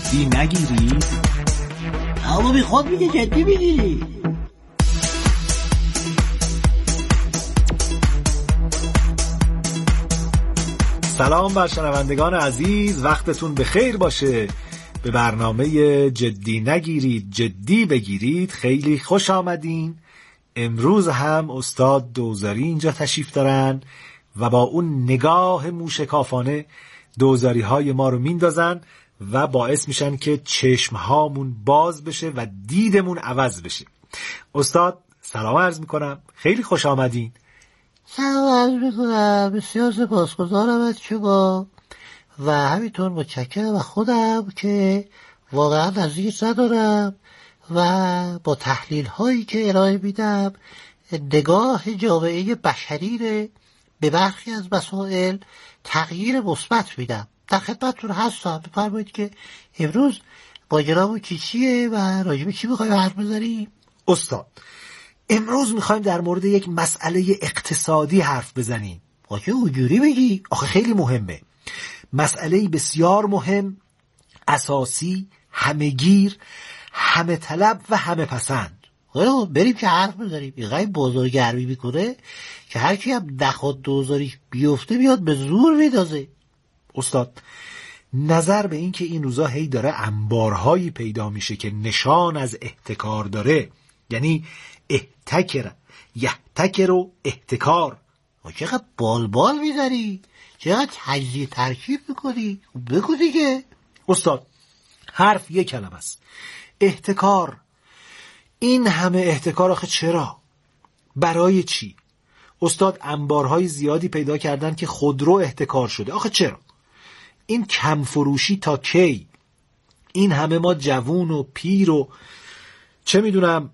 جدی نگیرید؟ اما بی خود میگه جدی بگیری. سلام بر شنوندگان عزیز، وقتتون بخیر باشه. به برنامه جدی نگیرید جدی بگیرید خیلی خوش آمدین. امروز هم استاد دوزاری اینجا تشریف دارن و با اون نگاه موشکافانه دوزاری های ما رو میندازن و باعث میشن که چشمهامون باز بشه و دیدمون عوض بشه. استاد سلام عرض میکنم، خیلی خوش آمدین. سلام عرض میکنم، بسیار سپاسگزارم از شما و همینطور متشکرم و خودم که واقعا نزدیک ندارم و با تحلیل هایی که ارائه میدم نگاه جامعه بشری رو به برخی از مسائل تغییر مثبت میدم. در خدمتتون هستم. بفرمایید که امروز ماجرامون چیه و راجع به چی میخوایم حرف بزنیم؟ استاد امروز میخوایم در مورد یک مسئله اقتصادی حرف بزنیم. آخه اونجوری بگی؟ آخه خیلی مهمه، مسئله بسیار مهم، اساسی، همه‌گیر، همه طلب و همه پسند. بریم که حرف بزنیم. اینقدر بازارگرمی میکنه که هر کی هم نخواد دوزاریش بیفته بیاد به زور میدازه. استاد نظر به این که این روزا هی داره انبارهایی پیدا میشه که نشان از احتکار داره، یعنی احتکر یحتکر و احتکار. چقدر بال میذاری، چقدر تجزیه ترکیب میکنی، بگو دیگه. استاد حرف یک کلمه است، احتکار. این همه احتکار آخه چرا؟ برای چی؟ استاد انبارهای زیادی پیدا کردن که خودرو احتکار شده، آخه چرا؟ این کم فروشی تا کی؟ این همه ما جوون و پیر و چه میدونم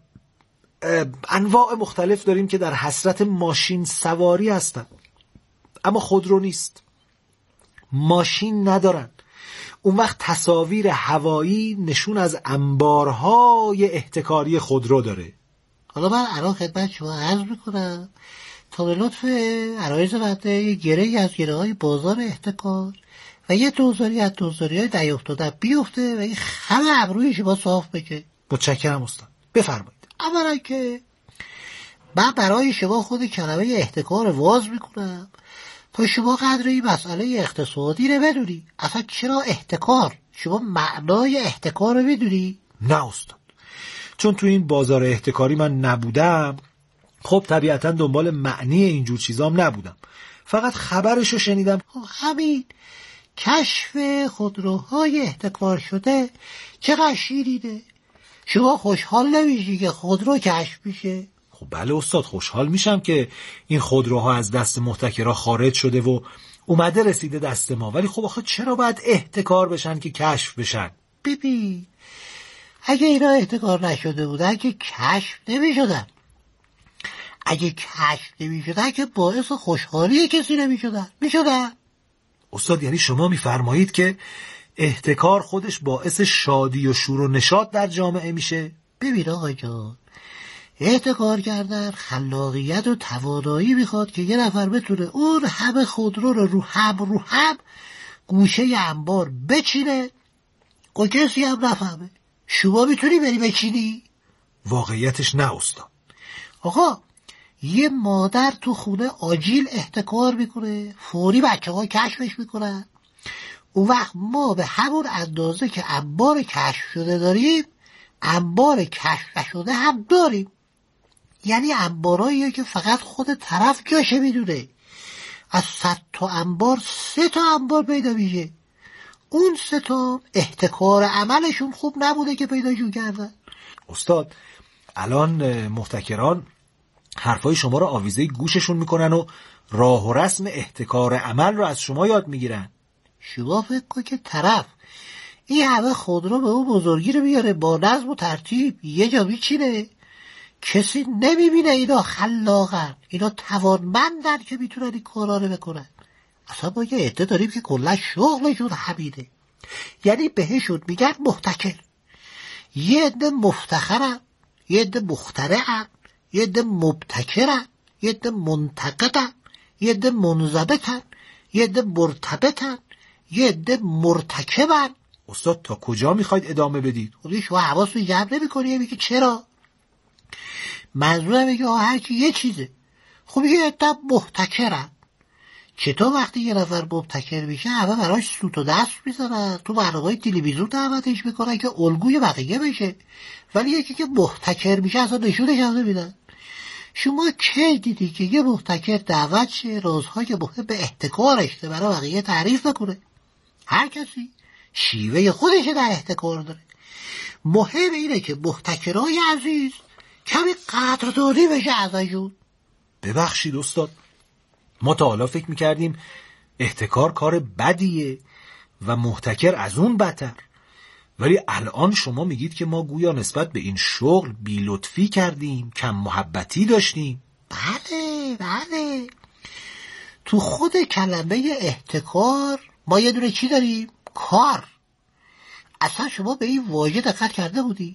انواع مختلف داریم که در حسرت ماشین سواری هستن اما خودرو نیست، ماشین ندارن. اون وقت تصاویر هوایی نشون از انبارهای احتکاری خودرو داره. حالا من الان خدمت شما عرض میکنم تا به لطف عرایض بنده یه گره‌ای از گره‌های بازار احتکار و یه دوزاری از دوزاری‌های دریافتاده بیفته و این خم ابروی شما صاف بشه. متشکرم استاد، بفرمایید. اولا که من برای شما خود کلمه احتکار واز میکنم تا شما قدر این مسئله اقتصادی رو بدونی. اصلا چرا احتکار؟ شما معنای احتکار رو بدونی؟ نه استاد، چون تو این بازار احتکاری من نبودم، خب طبیعتا دنبال معنی اینجور چیزام نبودم، فقط خبرشو شنیدم. همین کشف خودروهای احتکار شده چقدر شیرینه. شما خوشحال نمیشی که خودرو کشف میشه؟ خب بله استاد، خوشحال میشم که این خودروها از دست محتکرا خارج شده و اومده رسیده دست ما، ولی خب آخه چرا باید احتکار بشن که کشف بشن؟ ببین اگه اینا احتکار نشده بودن که کشف نمیشدن، اگه کشف نمیشدن که باعث خوشحالی کسی نمیشدن. میشدن؟ استاد یعنی شما میفرمایید که احتکار خودش باعث شادی و شور و نشاط در جامعه میشه؟ ببین آقا جان، احتکار کردن خلاقیت و توانایی میخواد که یه نفر بتونه اون همه خودرو رو هم گوشه انبار بچینه و کسی هم نفهمه. شما میتونی بری بچینی؟ واقعیتش نه استاد. آقا یه مادر تو خونه آجیل احتکار میکنه، فوری بچه ها کشفش میکنن. اون وقت ما به همون اندازه که انبار کشف شده داریم انبار کشف نشده هم داریم. یعنی انباراییه که فقط خود طرف جاشه میدونه. از 100 تا انبار 3 تا انبار پیدا میشه. اون 3 تا احتکار عملشون خوب نبوده که پیداشون کردن. استاد الان محتکران حرفای شما رو آویزه گوششون میکنن و راه و رسم احتکار عمل رو از شما یاد میگیرن. شما فکر کن که طرف این همه خودرو به اون بزرگی رو بیاره با نظم و ترتیب یه جا میچینه، کسی نمیبینه اینا خلاقن، اینا توانمندن که میتونن این کارا رو بکنن. اصلا ما یه عده داریم که کلا شغلشون همینه، یعنی بهشون میگن محتکر. یه عده مفتخرن، یه عده مخترعن، یه عده مبتکرن، یه عده منتقدن، یه عده منضبطن، یه عده مرتبطن، یه عده مرتکبن. استاد تا کجا میخواید ادامه بدید؟ خودی شما حواس رو جمع نمی کنی؟ میگه چرا؟ منظورم میگه هرچی یه چیزه. خب یه عده محتکرن. چطور وقتی یه نفر مبتکر میشه همه براش سوت و دست میزنن، تو برنامه‌های تلویزیون دعوتش میکنن که الگوی بقیه بشه، ولی یکی که محتکر میشه اصلا نشونش هم نمیدن. شما کی دیدی که یه محتکر دعوت شه رازهای مهم به احتکارش برای بقیه تعریف نکنه؟ هر کسی شیوه خودش در احتکار داره. مهم اینه که محتکرای عزیز کمی قدردانی بشه ازشون. ببخشید استاد، ما تا حالا فکر میکردیم احتکار کار بدیه و محتکر از اون بدتر، ولی الان شما میگید که ما گویا نسبت به این شغل بی‌لطفی کردیم، کم محبتی داشتیم. بله تو خود کلمه احتکار ما یه دونه چی داریم؟ کار. اصلا شما به این واژه دقت کرده بودی؟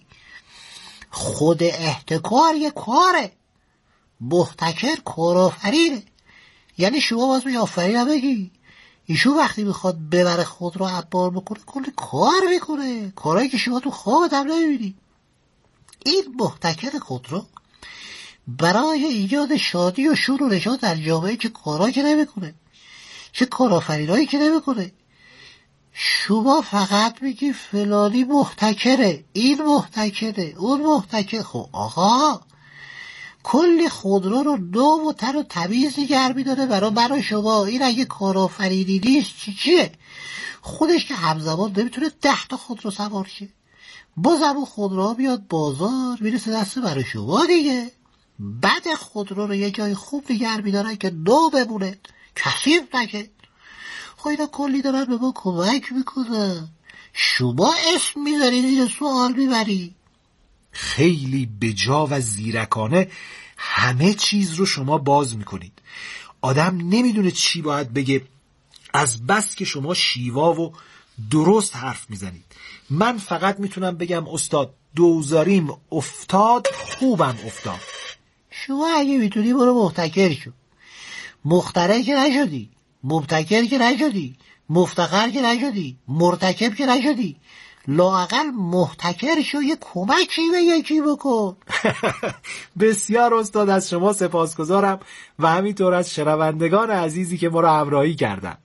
خود احتکار یه کاره، محتکر کارآفرینه. یعنی شما باز میشه آفرین هم بگی ایشون وقتی میخواد ببره خود رو عبار بکنه کلی کار میکنه، کارهایی که شما تو خوابت هم نمیبینی. این محتکر خود رو برای ایجاد شادی و شور و نشاط در جامعه چه کارهایی که نمیکنه، چه کارآفرینایی که نمیکنه. شما فقط میگی فلانی محتکره، این محتکره، اون محتکر. خب آقا کلی خودرو رو نو و تر و تمیز نگه می‌داره برای شما. این اگه کارآفرینی نیست چیه؟ خودش که همزمان نمیتونه 10 تا خودرو سوار شه، بازم اون خودروها بیاد بازار میرسه دست برای شما دیگه. بعد خودرو رو یه جای خوب نگه می‌دارن که نو بمونه، کثیف نشه. خب اینا کلی دارن به ما کمک میکنن، شما اسم میذارید این سوال میبری. خیلی بجا و زیرکانه همه چیز رو شما باز میکنید. آدم نمیدونه چی باید بگه از بس که شما شیوا و درست حرف میزنید. من فقط میتونم بگم استاد دوزاریم افتاد، خوبم افتاد. شما اگه میتونی برو محتکر شو. مخترع که نشدی، مبتکر که نشدی، مفتخر که نشدی، مرتکب که نشدی، لااقل محتکر شو، یه کمکی به یکی بکن. بسیار استاد از شما سپاسگزارم و همینطور از شنوندگان عزیزی که ما رو همراهی کردن.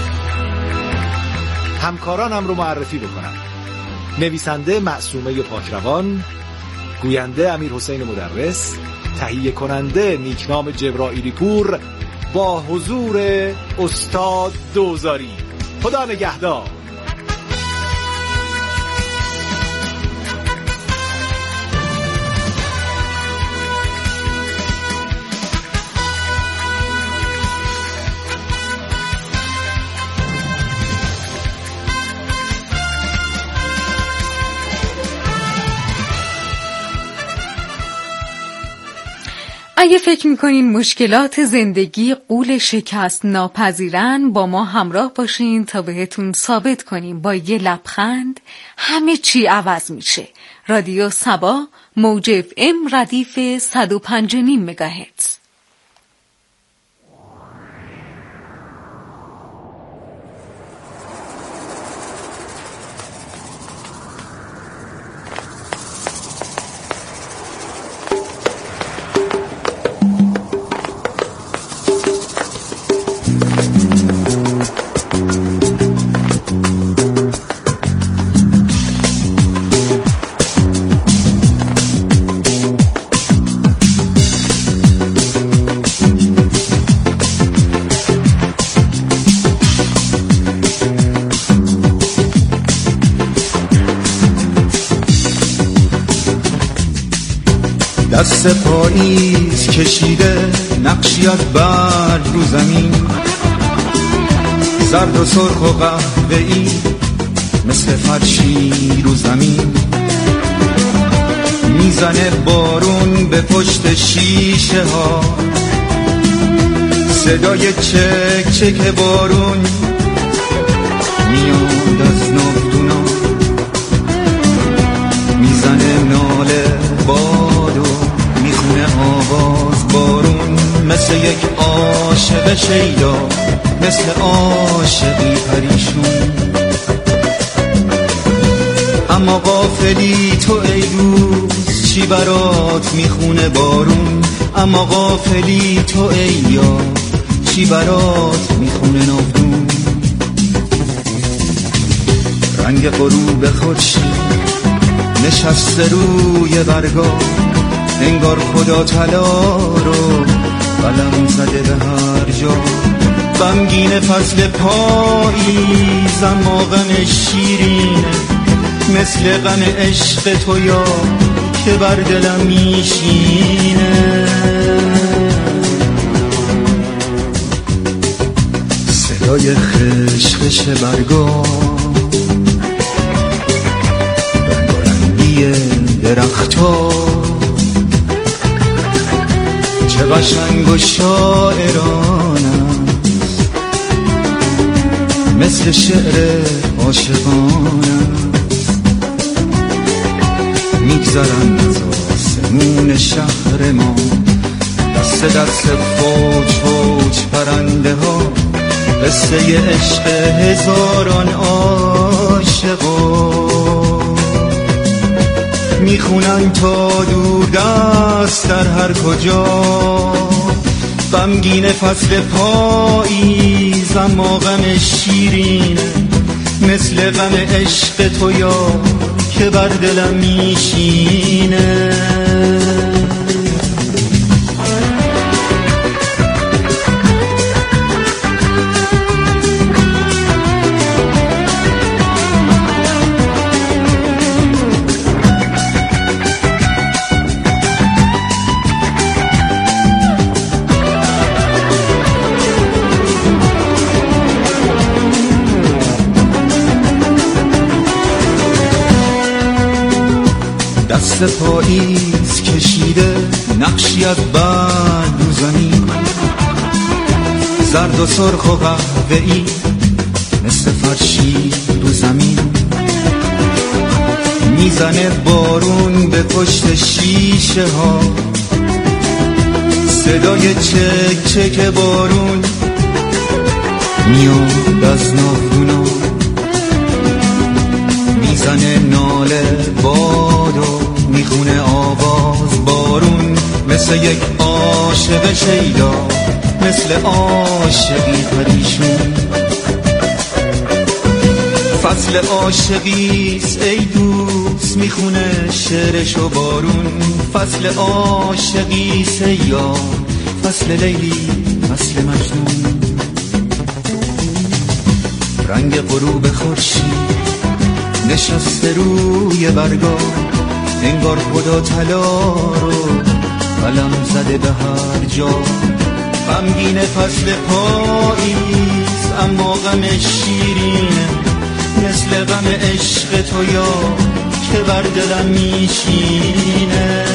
همکارانم رو معرفی بکنم: نویسنده معصومه پاکروان، گوینده امیرحسین مدرس، تهیه کننده نیکنام جبرائیلی پور، با حضور استاد دوزاری. خدا نگهدار. اگه فکر میکنین مشکلات زندگی غول شکست ناپذیرن، با ما همراه باشین تا بهتون ثابت کنیم با یه لبخند همه چی عوض میشه. رادیو سبا، موج FM ردیف 105.5 مگاهرتز. دست پاییز کشیده نقشی از برگ رو زمین، زرد و سرخ و قهوه‌ای مثل فرشی رو زمین. میزنه بارون به پشت شیشه ها، صدای چک چک بارون میاد از ناودونا. میزنه ناله باد و میخونه آواز بارون، مثل یک عاشق شیدا، مثل عاشقی پریشون. اما غافلی تو ای دوست چی برات میخونه بارون، اما غافلی تو ای یار چی برات میخونه ناودون. رنگ غروب خورشید نشسته روی برگا، انگار خدا طلا رو قلم زده به هر جا. غمگین فصل پاییز اما غم شیرینه، مثل غم عشق تو یا که بر دلم میشینه. صدای خشخش برگا، رنگارنگی درختا، چه قشنگ و شاعرانه مثل شعر عاشقانه. میگذرن از آسمون شهر ما دست دست فوج فوج پرنده ها، قصه عشق هزاران عاشقا. میخونن تا دور دست در هر کجا، غمگین فصل پاییز اما غم شیرینه، مثل غم عشق تو یا که بر دلم میشینه. دست پاییز کشیده نقشی از برگ رو زمین، زرد و سرخ و قهوه‌ای مثل فرشی رو زمین. میزنه بارون به پشت شیشه ها، صدای چک چک بارون میاد از ناخونا. میزنه ناله باد و میخونه آواز بارون، مثل یک عاشق شیدا، مثل عاشقی پریشون. فصل عاشقیست ای دوست میخونه شعرشو بارون، فصل عاشقیست ای یار، فصل لیلی فصل مجنون. رنگ غروب خورشید نشسته روی برگا، انگار خدا طلا رو قلم زده به هر جا. غمگین فصل پاییز اما غم شیرینه، مثل غم عشق تو یا که بر دلم میشینه.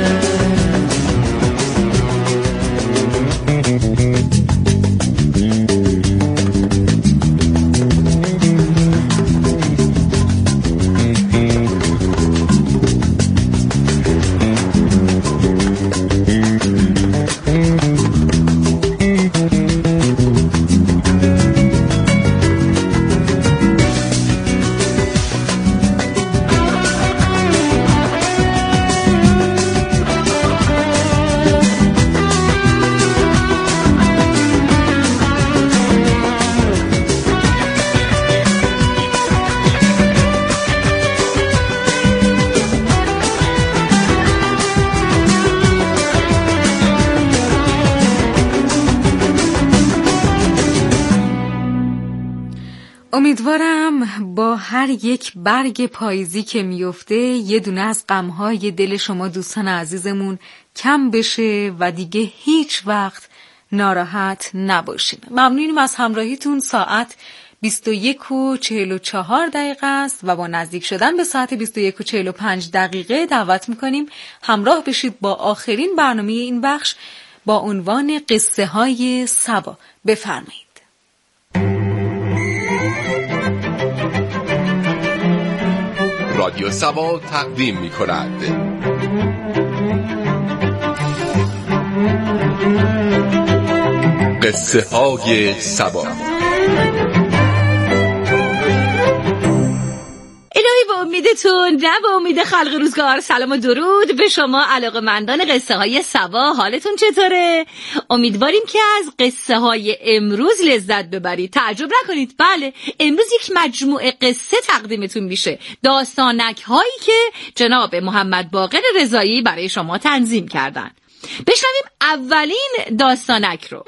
امیدوارم با هر یک برگ پاییزی که میفته یه دونه از غمهای دل شما دوستان عزیزمون کم بشه و دیگه هیچ وقت ناراحت نباشیم. ممنونیم از همراهیتون. ساعت 21:44 است و با نزدیک شدن به ساعت 21:45 دعوت میکنیم همراه بشید با آخرین برنامه این بخش با عنوان قصه های صبا. بفرمایید. رادیو صبا تقدیم می کند قصه های صبا. الهی با امید وقتتون. نه به امید خلق روزگار. سلام و درود به شما علاقه‌مندان قصه های سبا. حالتون چطوره؟ امیدواریم که از قصه های امروز لذت ببرید. تعجب نکنید، بله امروز یک مجموعه قصه تقدیمتون میشه، داستانک هایی که جناب محمد باقر رضایی برای شما تنظیم کردن. بشنویم اولین داستانک رو.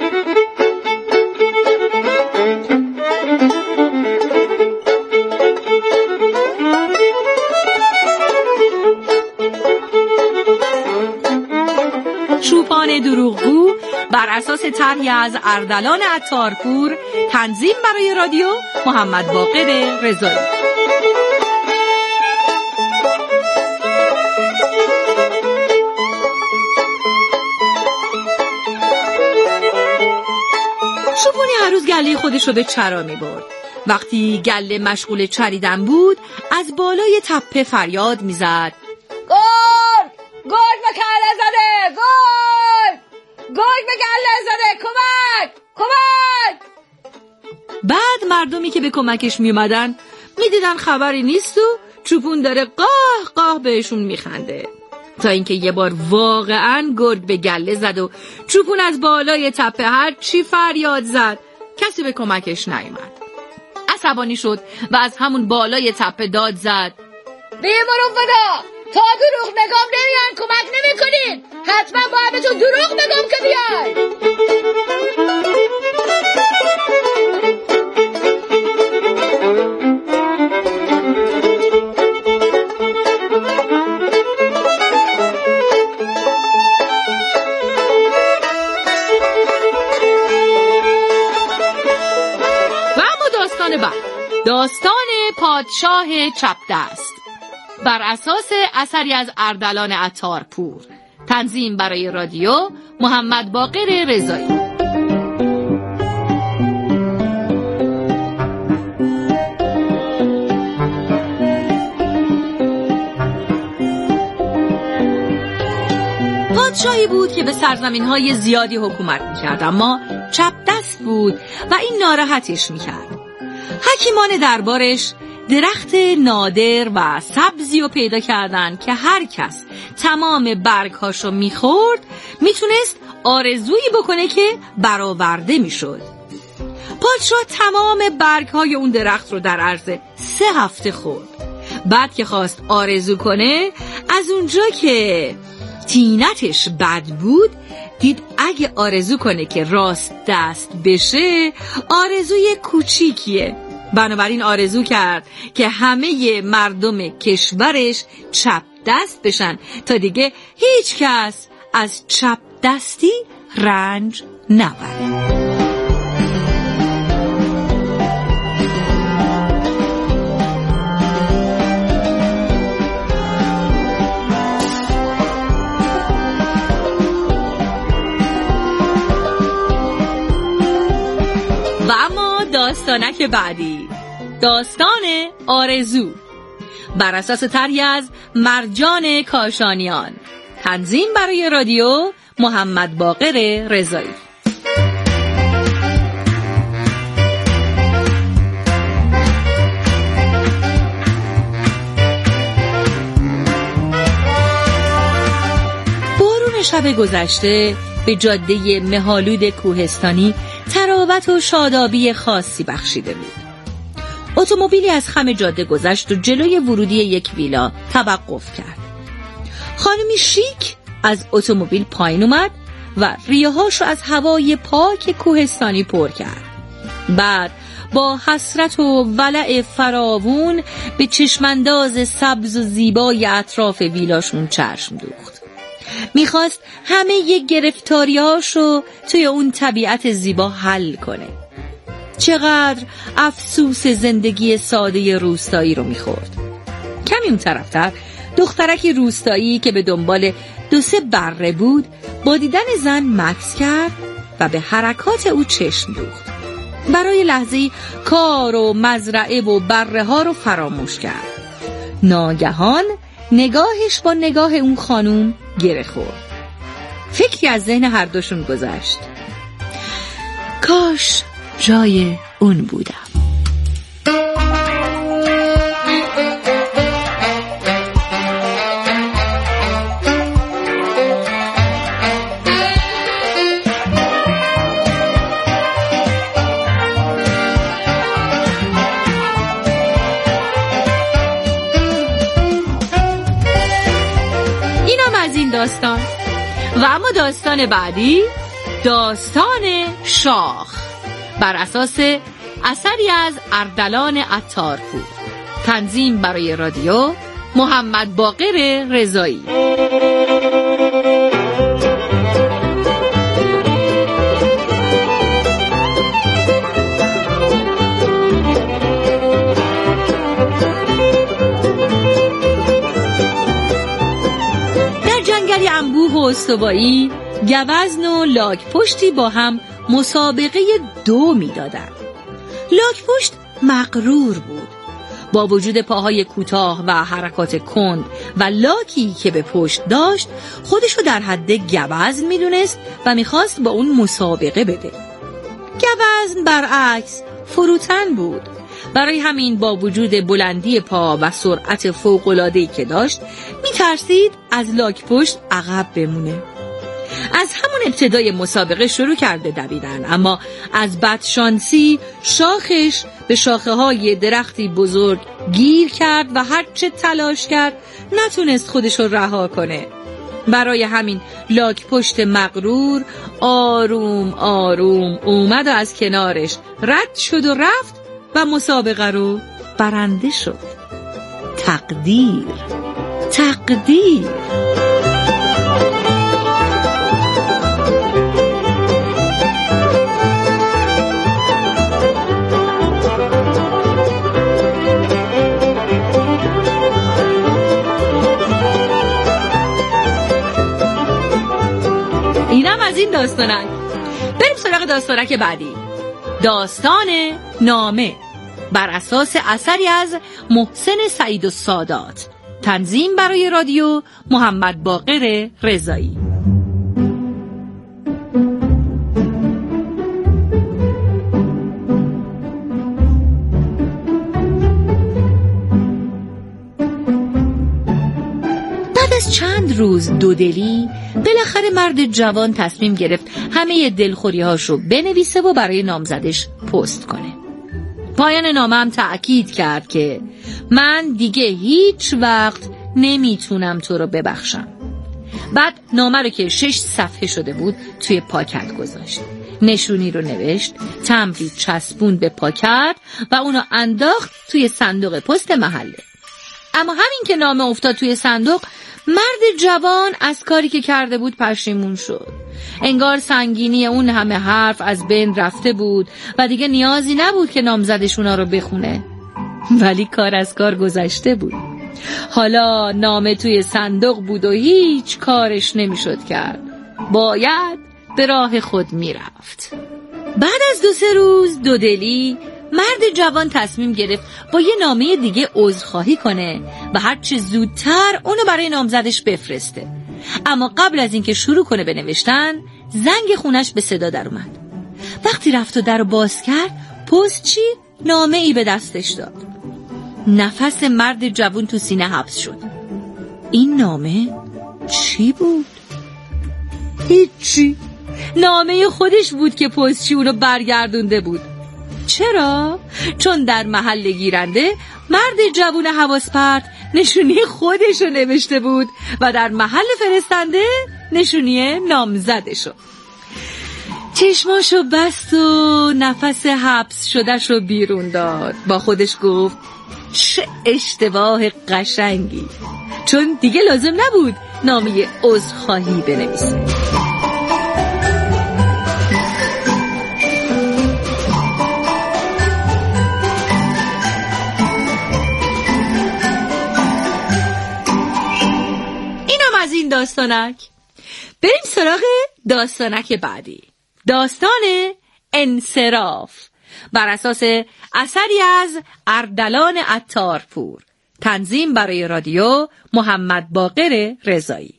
چوپان دروغگو بر اساس طرحی از اردلان عطارپور، تنظیم برای رادیو محمد باقر رضایی. چوپانی هر روز گله خودش رو به چرا می برد. وقتی گله مشغول چریدن بود از بالای تپه فریاد می زد: گرگ به گله زده! گرگ به گله زده! کمک! بعد مردمی که به کمکش می اومدن می دیدن خبری نیست و چوپون داره قاه بهشون می خنده. تا اینکه یه بار واقعاً گرگ به گله زد و چوپون از بالای تپه هر چی فریاد زد کسی به کمکش نیامد. عصبانی شد و از همون بالای تپه داد زد: بیمارون ودا، تا دروغ نگام نمیان کمک نمی کنین، حتما باید به تو دروغ نگام که بیای. و اما داستان بعد، داستان پادشاه چپدست، بر اساس اثری از اردلان عطارپور، تنظیم برای رادیو محمد باقر رضایی. پادشاهی بود که به سرزمین‌های زیادی حکومت می‌کرد، اما چپدست بود و این ناراحتش می‌کرد. حکیمان دربارش درخت نادر و سبزی رو پیدا کردن که هر کس تمام برگ‌هاشو می‌خورد میتونست آرزویی بکنه که برآورده میشد. پادشاه تمام برگ‌های اون درخت رو در عرض 3 هفته خورد. بعد که خواست آرزو کنه، از اونجا که تینتش بد بود دید اگه آرزو کنه که راست دست بشه آرزوی کوچیکیه. بنابراین آرزو کرد که همه مردم کشورش چپ دست بشن تا دیگه هیچ کس از چپ دستی رنج نبره. و اما داستانک بعدی، داستان آرزو، بر اساس طرحی از مرجان کاشانیان، تنظیم برای رادیو محمد باقر رضایی. بارون شب گذشته به جاده مه‌آلود کوهستانی تراوت و شادابی خاصی بخشیده بود. اتومبیلی از خم جاده گذشت و جلوی ورودی یک ویلا توقف کرد. خانمی شیک از اتومبیل پایین اومد و ریه‌هاشو از هوای پاک کوهستانی پر کرد. بعد با حسرت و ولع فراوون به چشمانداز سبز و زیبای اطراف ویلاشون چشم دوخت. میخواست همه ی گرفتاریاشو توی اون طبیعت زیبا حل کنه. چقدر افسوس زندگی ساده روستایی رو میخورد. کمی اون طرفتر دخترکی روستایی که به دنبال 2-3 بره بود با دیدن زن مکث کرد و به حرکات او چشم دوخت. برای لحظه‌ای کار و مزرعه و بره ها رو فراموش کرد. ناگهان نگاهش با نگاه اون خانوم گره خورد. فکری از ذهن هر دوشون گذشت. کاش جای اون بودم. داستان. و اما داستان بعدی، داستان شاخ، بر اساس اثری از اردلان عطارپور. تنظیم برای رادیو محمد باقر رضایی. انبوه و استوایی، گوزن و لاک‌پشتی با هم مسابقه 2 می‌دادند. لاک‌پشت مغرور بود. با وجود پاهای کوتاه و حرکات کند و لاکی که به پشت داشت، خودشو در حد گوزن می‌دونست و می‌خواست با اون مسابقه بده. گوزن برعکس فروتن بود. برای همین با وجود بلندی پا و سرعت فوق‌العاده‌ای که داشت، می‌ترسید از لاک‌پشت عقب بمونه. از همون ابتدای مسابقه شروع کرد به دویدن، اما از بدشانسی شاخش به شاخه‌های درختی بزرگ گیر کرد و هرچه تلاش کرد نتونست خودش رو رها کنه. برای همین لاک‌پشت مغرور آروم آروم اومد و از کنارش رد شد و رفت و مسابقه رو برنده شد. تقدیر. اینم از این داستانک. بریم سراغ داستانک بعدی، داستان نامه، بر اساس اثری از محسن سعیدالسادات. تنظیم برای رادیو محمد باقر رضایی. بعد از چند روز دودلی، بالاخره مرد جوان تصمیم گرفت همه دلخوری‌هاشو بنویسه و برای نامزدش پست کنه. پایان نامه هم تأکید کرد که من دیگه هیچ وقت نمیتونم تو رو ببخشم. بعد نامه رو که 6 صفحه شده بود توی پاکت گذاشت، نشونی رو نوشت، تمبری چسبون به پاکت و اونو انداخت توی صندوق پست محله. اما همین که نامه افتاد توی صندوق، مرد جوان از کاری که کرده بود پشیمون شد. انگار سنگینی اون همه حرف از بین رفته بود و دیگه نیازی نبود که نامزدش اونا رو بخونه. ولی کار از کار گذشته بود. حالا نامه توی صندوق بود و هیچ کارش نمیشد کرد. باید به راه خود میرفت. بعد از 2-3 روز دودلی، مرد جوان تصمیم گرفت با یه نامه دیگه عذرخواهی کنه و هرچی زودتر اونو برای نامزدش بفرسته. اما قبل از اینکه شروع کنه به نوشتن، زنگ خونش به صدا در اومد. وقتی رفت و درو باز کرد، پستچی نامه ای به دستش داد. نفس مرد جوان تو سینه حبس شد. این نامه چی بود؟ هیچی. نامه خودش بود که پستچی اونو برگردونده بود. چرا؟ چون در محل گیرنده مرد جوون حواس پرت نشونی خودشو نوشته بود و در محل فرستنده نشونی نامزدشو. چشماشو بست و نفس حبس شدهشو بیرون داد. با خودش گفت چه اشتباه قشنگی، چون دیگه لازم نبود نامه عذرخواهی بنویسه. داستانک. بریم سراغ داستانک بعدی، داستان انصراف، بر اساس اثری از اردلان عطارپور. تنظیم برای رادیو محمد باقر رضایی.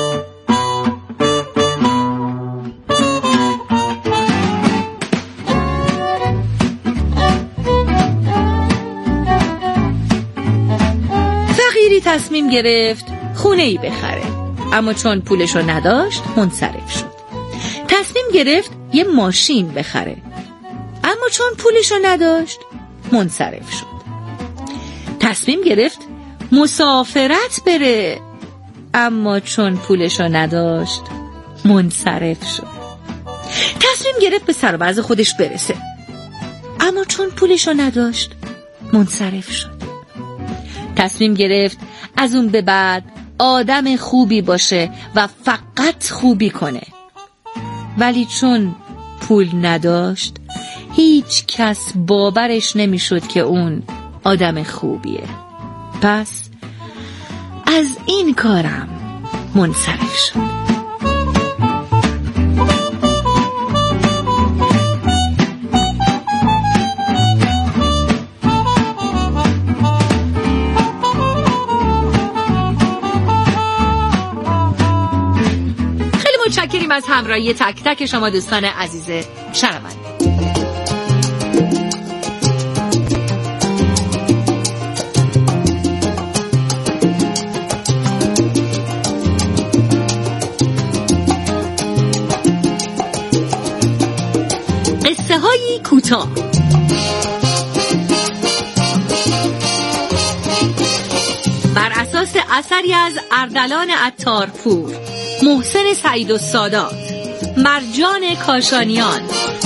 فقیری تصمیم گرفت خونه‌ای بخره، اما چون پولشو نداشت منصرف شد. تصمیم گرفت یه ماشین بخره، اما چون پولشو نداشت منصرف شد. تصمیم گرفت مسافرت بره، اما چون پولشو نداشت منصرف شد. تصمیم گرفت به سر و وضع خودش برسه، اما چون پولشو نداشت منصرف شد. تصمیم گرفت از اون به بعد آدم خوبی باشه و فقط خوبی کنه، ولی چون پول نداشت هیچ کس باورش نمیشد که اون آدم خوبیه. پس از این کارم منصرف شد. متشکریم از همراهی تک تک شما دوستان عزیز شنونده. قصه هایی کوتاه. بر اساس اثری از اردلان عطارپور، محسن سعید السادات، مرجان کاشانیان.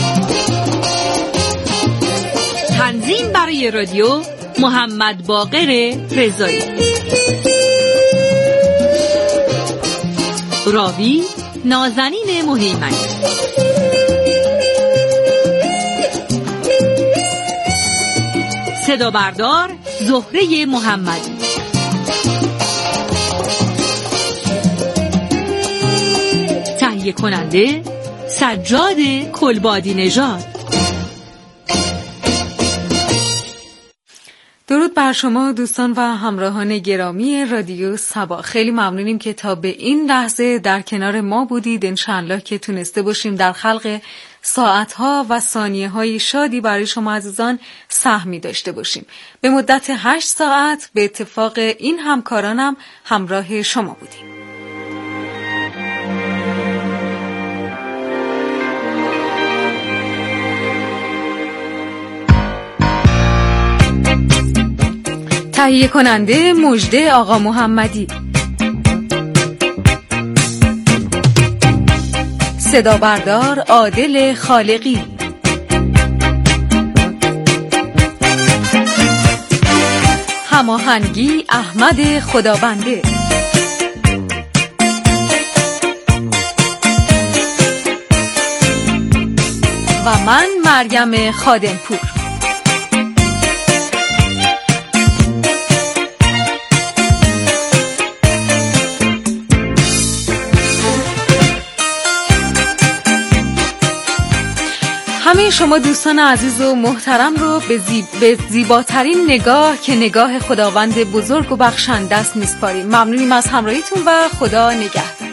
تنظیم برای رادیو محمد باقر رضایی. راوی نازنین مهیمنی. صدا بردار زهره محمدی. تهیه کننده سجاد کلبادی نژاد. درود بر شما دوستان و همراهان گرامی رادیو صبا. خیلی ممنونیم که تا به این لحظه در کنار ما بودید. انشاءالله که تونسته باشیم در خلق ساعتها و ثانیه‌های شادی برای شما عزیزان سهمی داشته باشیم. به مدت 8 ساعت به اتفاق این همکارانم همراه شما بودیم. تهیه کننده مژده آقا محمدی. صدا بردار عادل خالقی. هماهنگی احمد خدابنده. و من مریم خادمپور. همه شما دوستان عزیز و محترم رو به زیباترین نگاه که نگاه خداوند بزرگ و بخشنده است میسپاریم. ممنونیم از همراهیتون و خدا نگهدار.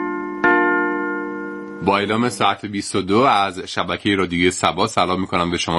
با اعلام ساعت 22 از شبکه رادیوی صبا سلام میکنم به شما